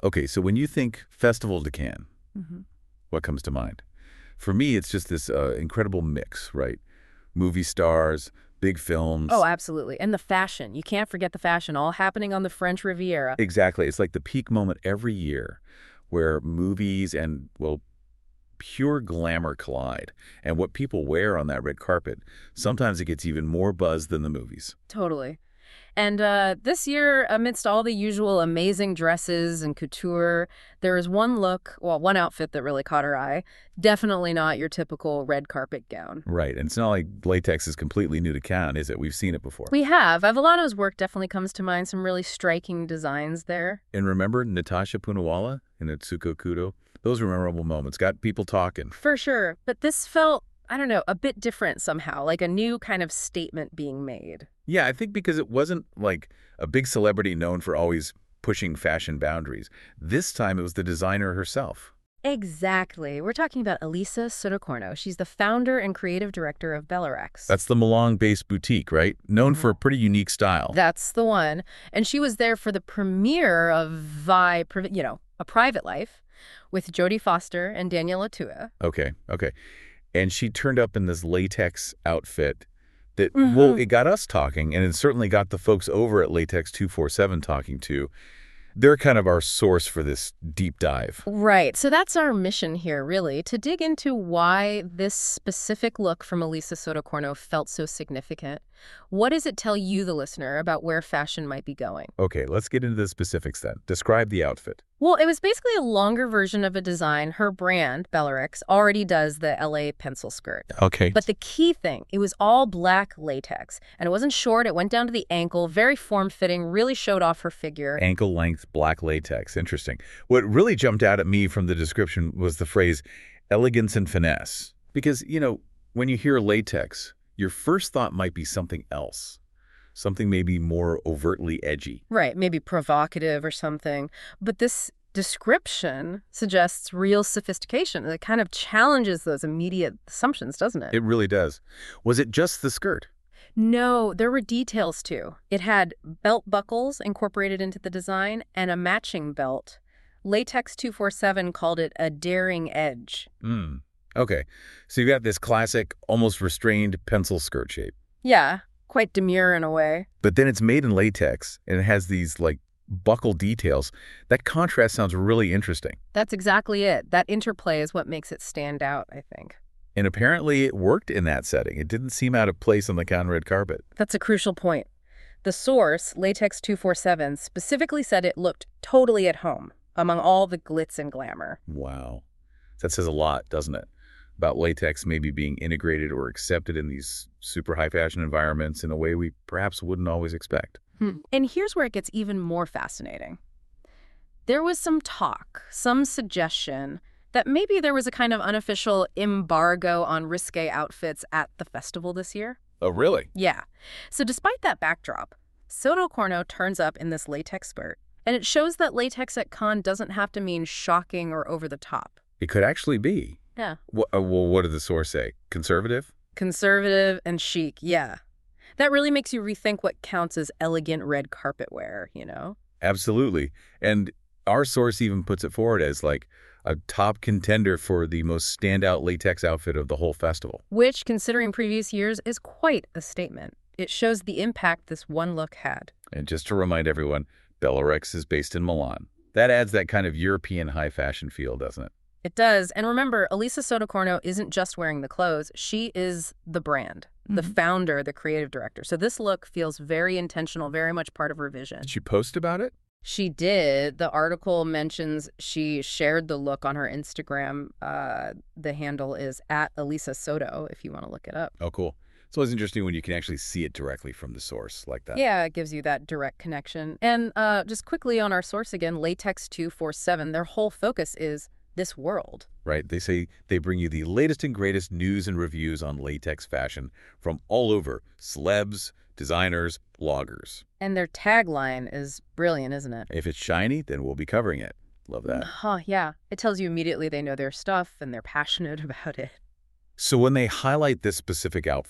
Okay, so when you think Festival de Cannes, Hmm. what comes to mind? For me, it's just this incredible mix, right? Movie stars, big Oh, films. absolutely. And the fashion. You can't forget the fashion, all happening on the French Riviera. Exactly. It's like the peak moment every year where movies and, well, pure glamour collide. And what people wear on that red carpet, sometimes it gets even more buzz than the movies. Totally. And this year, amidst all the usual amazing dresses and couture, there is one look, well, one outfit that really caught our eye. Definitely not your typical red carpet gown. Right. And it's not like latex is completely new to Cannes, is it? We've seen it before. We have. Avellano's work definitely comes to mind, some really striking designs there. And remember Natasha Punawala in Atsuko Kudo? Those were memorable moments. Got people talking. For sure. But this felt, I don't know, a bit different somehow, like a new kind of statement being made. Yeah, I think because it wasn't like a big celebrity known for always pushing fashion boundaries. This time it was the designer herself. Exactly. We're talking about Elisa Sotocorno. She's the founder and creative director of Bellarex. That's the Milan-based boutique, right? Known for a pretty unique style. That's the one. And she was there for the premiere of A Private Life with Jodie Foster and Daniel Atua. Okay, okay. And she turned up in this latex outfit that, well, Mhm. it got us talking, and it certainly got the folks over at Latex 247 talking too. They're kind of our source for this deep dive. Right. So that's our mission here, really, to dig into why this specific look from Elisa Sotocorno felt so significant. What does it tell you, the listener, about where fashion might be going? Okay, let's get into the specifics then. Describe the outfit. Well, it was basically a longer version of a design her brand, Bellarex, already does, the LA pencil skirt. Okay. But the key thing, it was all black latex. And it wasn't short, it went down to the ankle, very form-fitting, really showed off her figure. Ankle-length black latex. Interesting. What really jumped out at me from the description was the phrase elegance and finesse. Because, when you hear latex, your first thought might be something else. Something maybe more overtly edgy. Right, maybe provocative or something. But this description suggests real sophistication. It kind of challenges those immediate assumptions, doesn't it? It really does. Was it just the skirt? No, there were details too. It had belt buckles incorporated into the design and a matching belt. Latex 247 called it a daring edge. Hmm. Okay. So you got this classic, almost restrained pencil skirt shape. Yeah, quite demure in a way. But then it's made in latex, and it has these, buckle details. That contrast sounds really interesting. That's exactly it. That interplay is what makes it stand out, I think. And apparently it worked in that setting. It didn't seem out of place on the Cannes red carpet. That's a crucial point. The source, Latex 247, specifically said it looked totally at home among all the glitz and glamour. Wow. That says a lot, doesn't it? About latex maybe being integrated or accepted in these super high fashion environments in a way we perhaps wouldn't always expect. And here's where it gets even more fascinating. There was some talk, some suggestion, that maybe there was a kind of unofficial embargo on risque outfits at the festival this year. Oh, really? Yeah. So despite that backdrop, Sotocorno turns up in this latex skirt, and it shows that latex at Cannes doesn't have to mean shocking or over the top. It could actually be. Yeah. Well, what did the source say? Conservative? Conservative and chic, yeah. That really makes you rethink what counts as elegant red carpet wear, Absolutely. And our source even puts it forward as a top contender for the most standout latex outfit of the whole festival. Which, considering previous years, is quite a statement. It shows the impact this one look had. And just to remind everyone, Bellarex is based in Milan. That adds that kind of European high fashion feel, doesn't it? It does. And remember, Elisa Sotocorno isn't just wearing the clothes. She is the brand, the founder, the creative director. So this look feels very intentional, very much part of her vision. Did she post about it? She did. The article mentions she shared the look on her Instagram. The handle is @ElisaSoto, if you want to look it up. Oh, cool. It's always interesting when you can actually see it directly from the source like that. Yeah, it gives you that direct connection. And just quickly on our source again, Latex 247, their whole focus is this world. Right. They say they bring you the latest and greatest news and reviews on latex fashion from all over, celebs, designers, bloggers. And their tagline is brilliant, isn't it? If it's shiny, then we'll be covering it. Love that. Yeah. It tells you immediately they know their stuff and they're passionate about it. So when they highlight this specific outfit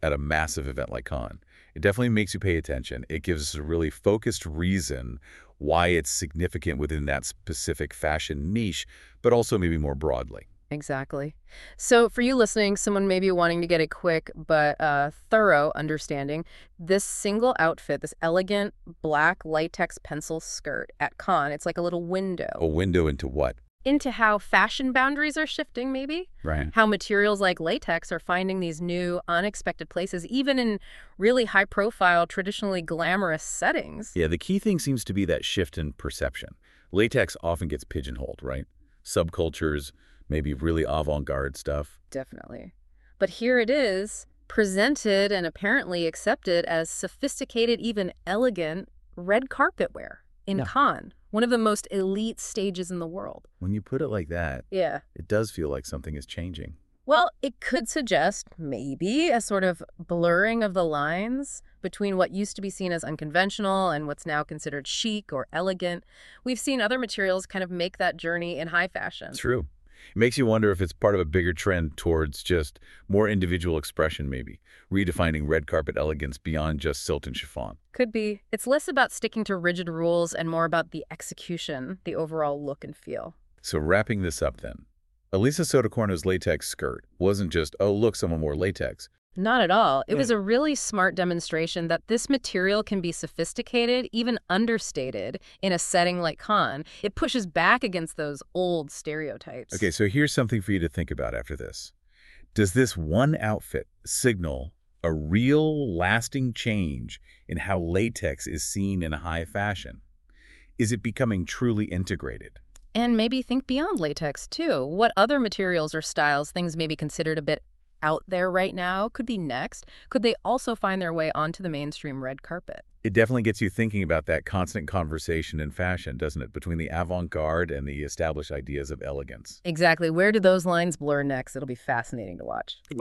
at a massive event like Cannes. It definitely makes you pay attention. It gives us a really focused reason why it's significant within that specific fashion niche, but also maybe more broadly. Exactly. So for you listening, someone may be wanting to get a quick but thorough understanding. This single outfit, this elegant black latex pencil skirt at Cannes, it's like a little window. A window into what? Into how fashion boundaries are shifting, maybe? Right. How materials like latex are finding these new, unexpected places, even in really high-profile, traditionally glamorous settings. Yeah, the key thing seems to be that shift in perception. Latex often gets pigeonholed, right? Subcultures, maybe really avant-garde stuff. Definitely. But here it is, presented and apparently accepted as sophisticated, even elegant, red carpet wear in Yeah. Cannes, one of the most elite stages in the world. When you put it like that, Yeah. it does feel like something is changing. Well, it could suggest maybe a sort of blurring of the lines between what used to be seen as unconventional and what's now considered chic or elegant. We've seen other materials kind of make that journey in high fashion. True. It makes you wonder if it's part of a bigger trend towards just more individual expression, maybe, redefining red carpet elegance beyond just silk and chiffon. Could be. It's less about sticking to rigid rules and more about the execution, the overall look and feel. So wrapping this up then, Elisa Sotocorno's latex skirt wasn't just, oh, look, someone wore latex. Not at all. It was a really smart demonstration that this material can be sophisticated, even understated, in a setting like Cannes. It pushes back against those old stereotypes. Okay, so here's something for you to think about after this. Does this one outfit signal a real, lasting change in how latex is seen in high fashion? Is it becoming truly integrated? And maybe think beyond latex, too. What other materials or styles, things maybe considered a bit out there right now, could be next? Could they also find their way onto the mainstream red carpet? It definitely gets you thinking about that constant conversation in fashion, doesn't it, between the avant-garde and the established ideas of elegance. Exactly. Where do those lines blur next? It'll be fascinating to watch.